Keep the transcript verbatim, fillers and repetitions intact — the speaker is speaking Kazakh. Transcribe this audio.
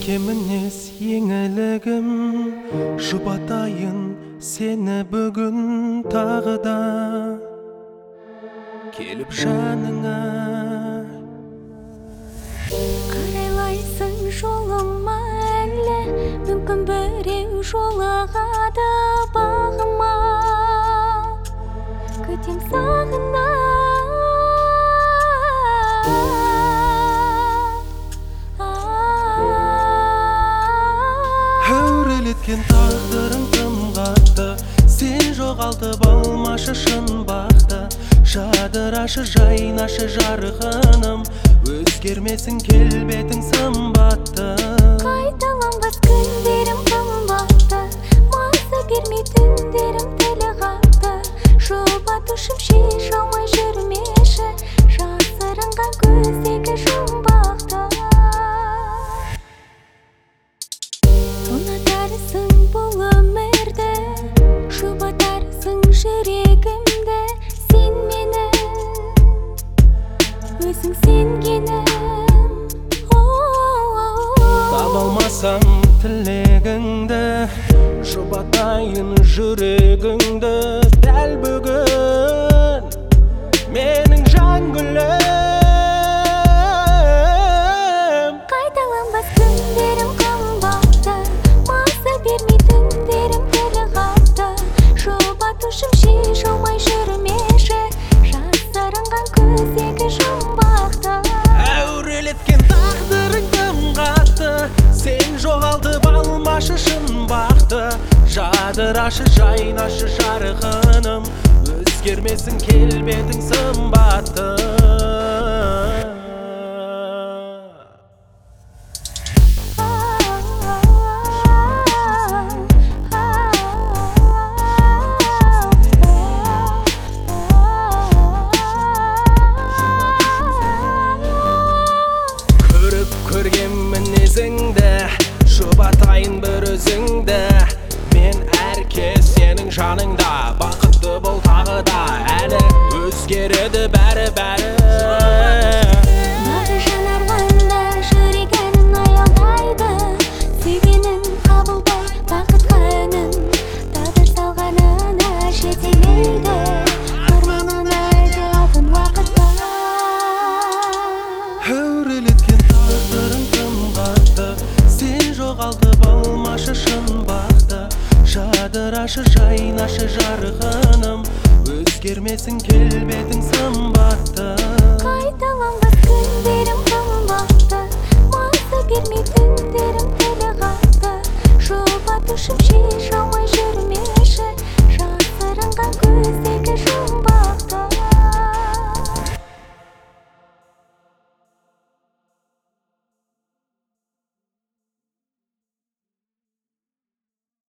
Кемінес еңілігім, жұбатайын сені бүгін тағы да келіп жаныңа. Қарайлайсың жолыма әлі, мүмкін біреу жолығады бағыма. Күтем сағына Әурелеткен тағдырың тым қатты, сен жоғалтып алмашы шын бақты. Жадырашы жайнашы жарқыным, өзгермесін келбетің сымбатты. Қайталанбас күндерім қымбатты, маза бермей түндерім тілі қатты. Жұбатушым шеш алмай жүрмеші, жасырынған көздегі жұмбақты. Ұнатарсың бұл өмірді, жұбатарсың жүрегімді. Сен мені, өзің сенгенім. Таба алмасам тілегіңді, жұбатайын жүрегіңді. Дәл бүгін менің жан гүлім. Қайталанбас күндерім қымбатты, маза бермей түндерім тілі қатты. Жұбатушым шеш алмай жүрмеші, жасырынған көздегі жұмбақты. Әурелеткен тағдырың тым қатты, сен жоғалтып алмашы шын бақты. Жадырашы жайнашы жарқыным, өзгермесін келбетің сымбатты. Көріп көрген мінезіңді, жұбатайын бір өзіңді. Мен әркез сенің жаныңда, бақытты бол тағы да. Әлі өзгереді бәрі-бәрі. Бағы жанарғанда жүрегінің аялдайды, сүйгенін қабылдай бақытқа үнін. Тағдыр салғанына жетелейді, арманын әлде алтын уақытта. Әурелеткен тағдырың тым қатты, сен жоғалтып алмашы шын бақты. Жадырашы жайнашы жарқыным, өзгермесін келбетің сымбатты. Қайталанбас күндерім қымбатты, маза бермей